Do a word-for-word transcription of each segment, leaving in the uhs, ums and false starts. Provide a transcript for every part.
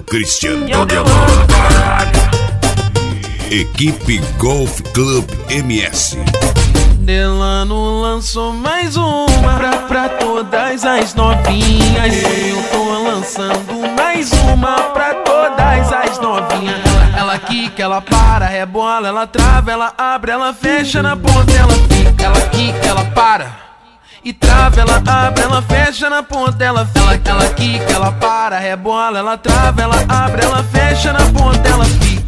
Christian. Equipe Golf Club M S. Delano lançou mais uma pra, pra todas as novinhas. Eu tô lançando mais uma pra todas as novinhas. Ela, ela quica, ela para, rebola, ela trava, ela abre, ela fecha na ponta, ela fica. Ela quica, ela para e trava, ela abre, ela fecha na ponta, ela fica. Ela, ela quica, ela para, rebola, ela trava, ela abre, ela fecha na ponta, ela fica.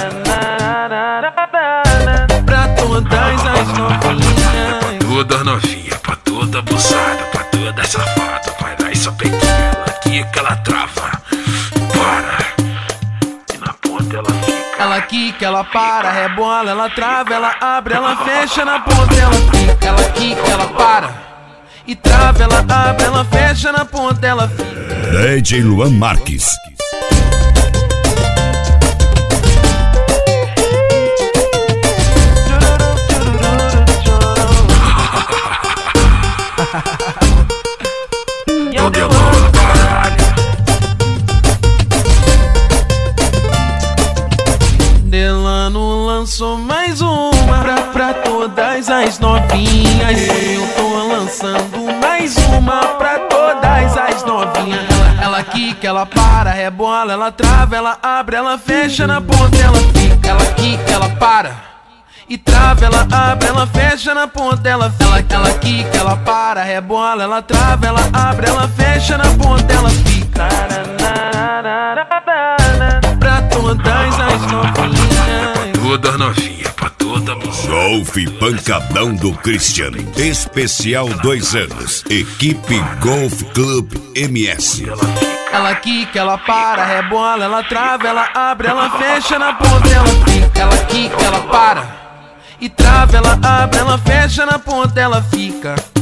Pra todas as novinhas, toda novinha, pra toda abusada, pra toda safada, vai dar essa pequena, ela quica, ela trava, para, e na ponta ela fica. ela quica, ela para, rebola, ela trava, ela abre, ela fecha na ponta, ela fica. Ela quica, ela para e trava, ela abre, ela fecha na ponta, ela fica. D J Luan Marques. Delano lançou mais uma pra, pra todas as novinhas. Eu tô lançando mais uma pra todas as novinhas. Ela, ela quica, ela para, rebola, ela trava, ela abre, ela fecha na ponta, ela fica. Ela quica, ela para e trava, ela abre, ela fecha na ponta, ela fica. Ela, ela quica, ela para, rebola, ela trava, ela abre, ela fecha na ponta, ela fica. Pra todas as novinhas, toda novinha, pra toda abusada. Golf Pancadão do Christian. Especial dois anos. Equipe Golf Club M S. ela quica, ela para, rebola, ela trava, ela abre, ela fecha na ponta, ela fica. Ela quica, ela para e trava, ela abre, ela fecha na ponta, ela fica.